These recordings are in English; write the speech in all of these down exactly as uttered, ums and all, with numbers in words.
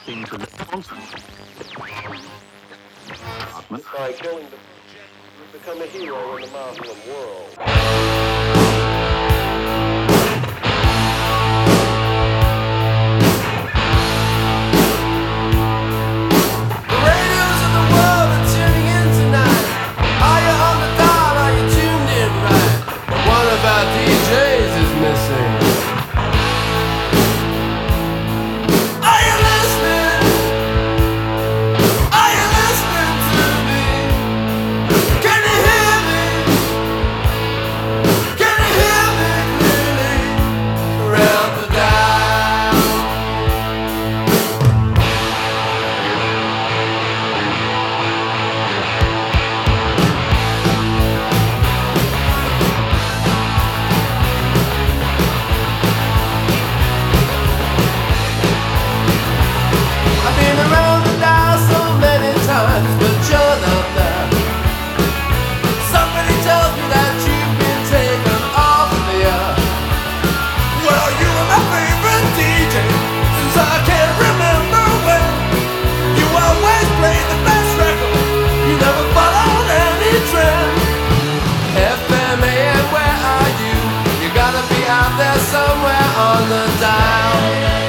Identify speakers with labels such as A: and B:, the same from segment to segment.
A: reacting to the nonsense.
B: By killing them, you become a hero in the Muslim world.
C: Somewhere on the dial,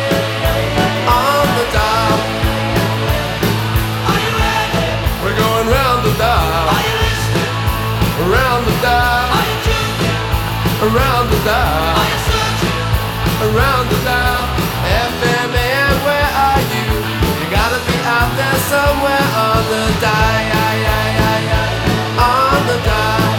C: on the dial. Are you ready? We're going round the dial. Are you listening? Around the dial. Are you tuning? Around the dial. Are you searching? Around the dial. F M A M, where are you? You gotta be out there somewhere on the dial, on the dial.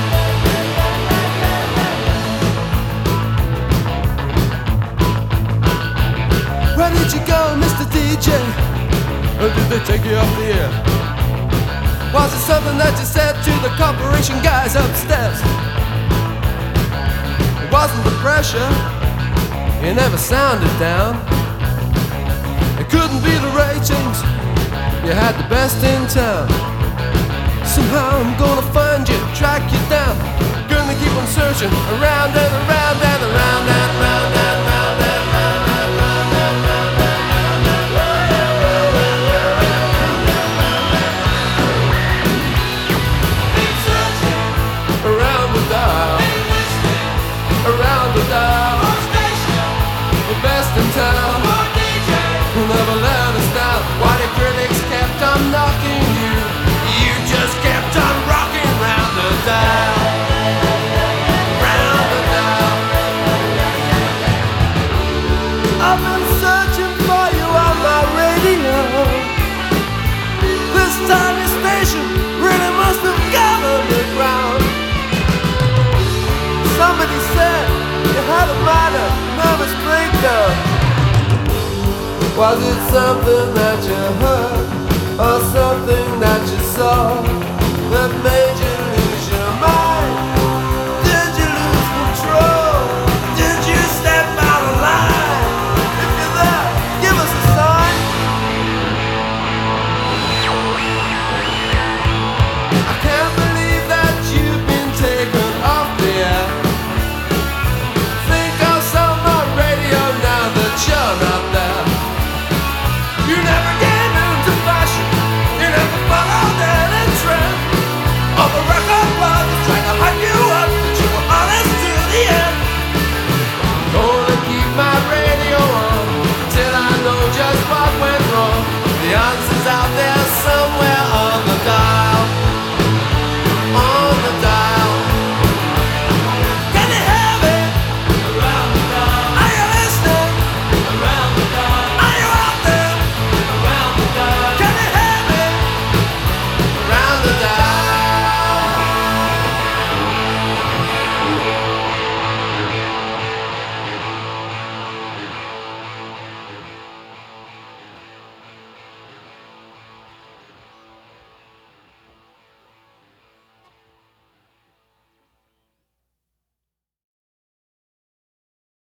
C: Where did you go, Mister D J? Or did they take you off the air? Was it something that you said to the corporation guys upstairs? It wasn't the pressure, you never sounded down. It couldn't be the ratings, you had the best in town. Somehow I'm gonna find you, track you down. Gonna keep on searching around and around and around and around and around and around. Around the dial, the best in town, who never let us down. Why the critics kept on knocking you, you just kept on rocking round the dial, round the dial. I've been searching for you on my radio. This tiny station really must have gone underground. Somebody said you had a minor nervous breakdown. Was it something that you heard or something that you saw that made